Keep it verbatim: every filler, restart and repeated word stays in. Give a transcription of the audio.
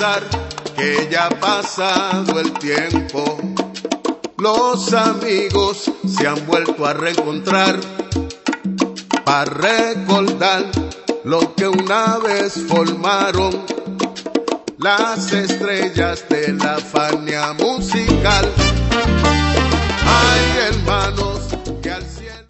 pesar que ya ha pasado el tiempo, los amigos se han vuelto a reencontrar para recordar lo que una vez formaron las estrellas de la Fania musical.